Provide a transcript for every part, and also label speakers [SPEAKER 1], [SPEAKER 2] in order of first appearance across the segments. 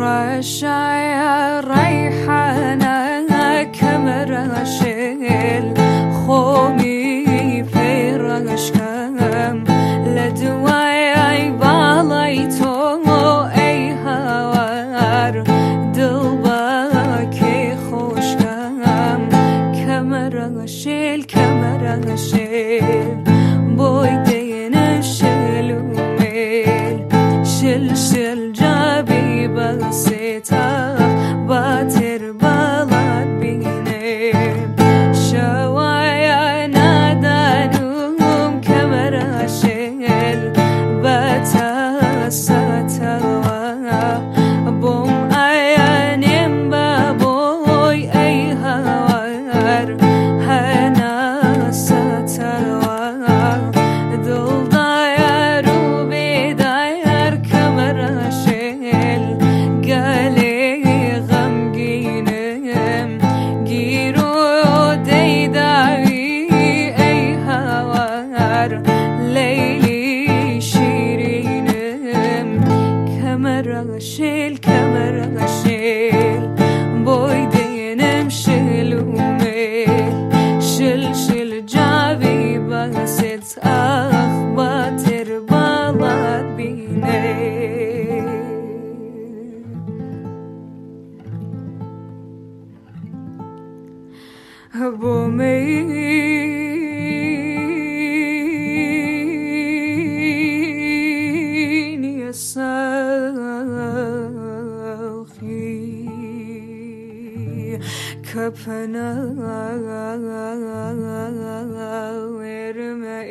[SPEAKER 1] رشايا ريحانة كمرشل خومي في رشكم لدواي باليتو اي هوار دلباكي خوشكم كمرشل بويدين شلوميل شل جابي بسيطة باتر بلد بيني شوايا نادانوم كمراشل بتاساتوا بوم ايانيم بابوي اي هوار هنا ساتوا دل داير وبداير كمراشل قالي غمقينم قيرو ديداوي اي هوار ليلي شيرينم كمراشل بويدينم شلوميل شل جابي بسيط باتر بلد بيني بومين يا ساخي كفنا ورما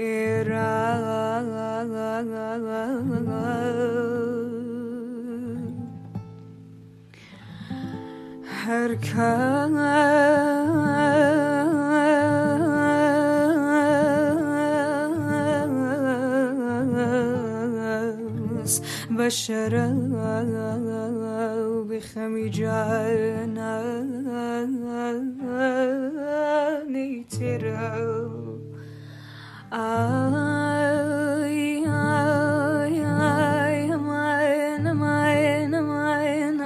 [SPEAKER 1] هركاس بشرا بخمي جانا نيترو آي آي آي ماين ماين ماين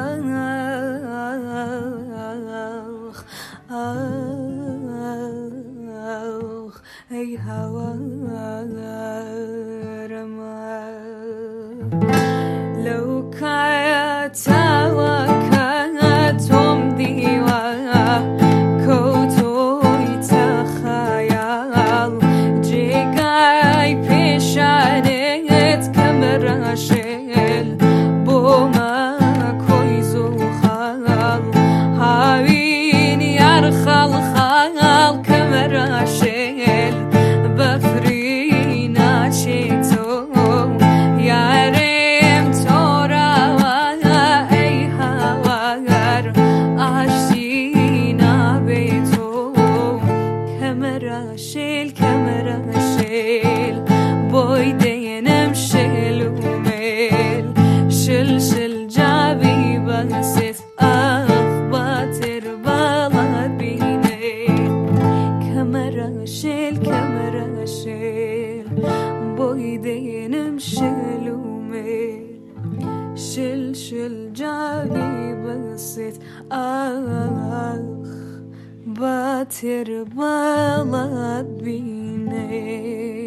[SPEAKER 1] آخ آخ أي هوا رما لو كانت توم ديوا كوتوي تخيال جيجاي بيشانت كمراشل بوما كويزو خال هاوين يرخل خال كمراشل بفرينا شيتو يارم تورا اي هوار عشينا بيتو كمراشل بويدينم شلوميل شل جابي بسيط باتر بلد بيني كمراشل بويدينم شلوميل شل جابي بسيط باتر بلد بيني